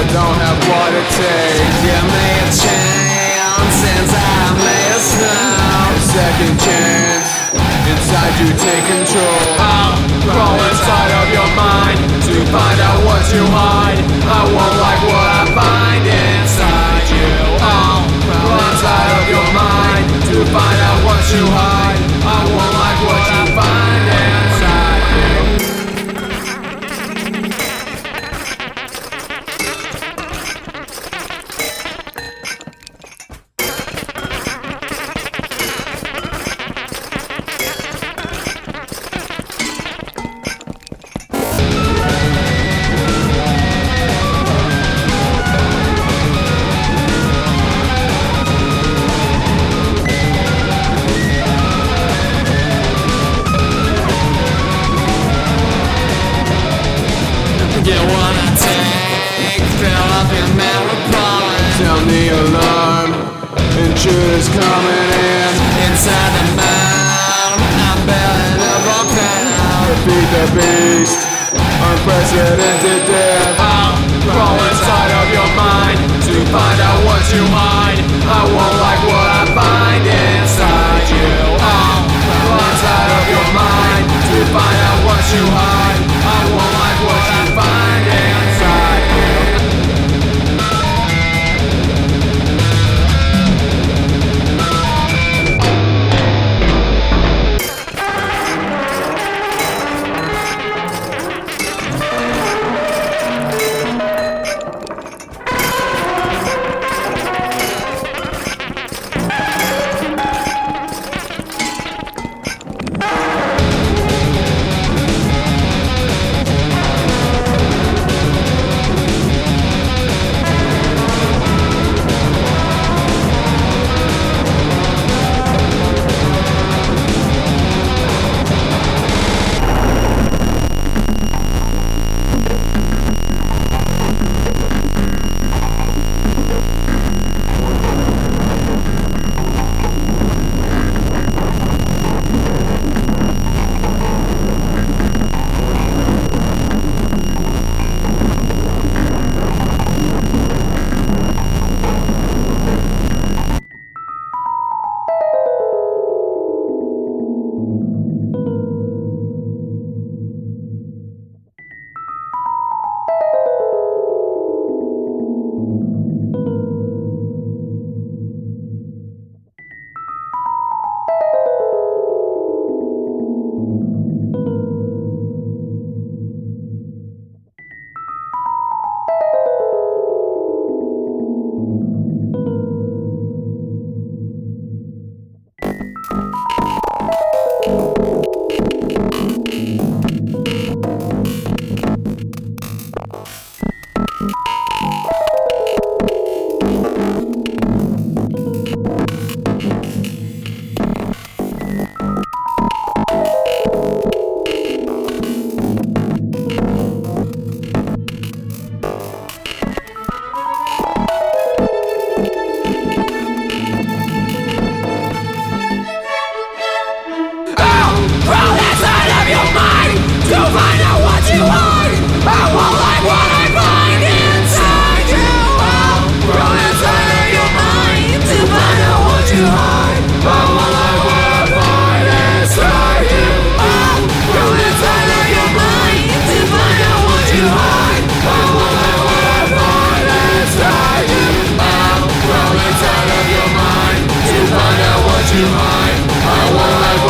don't have what it takes. Give me a chance since I made a snap. A second chance, inside you take control. I'll crawl inside of your mind to find out what you hide. I won't like what I find inside you. I'll crawl inside of your mind to find out what you hide. I won't like what you find inside you. You wanna take, fill up your marijuana. Sound the alarm, intruders coming in. Inside the mind, I'm building a volcano. Defeat the beast, unprecedented death. I'll crawl inside of your mind to find out what you hide. I won't like what I find inside you. I'll crawl inside of your mind to find out what you hide. I won't like what I find inside you. You hide, I won't let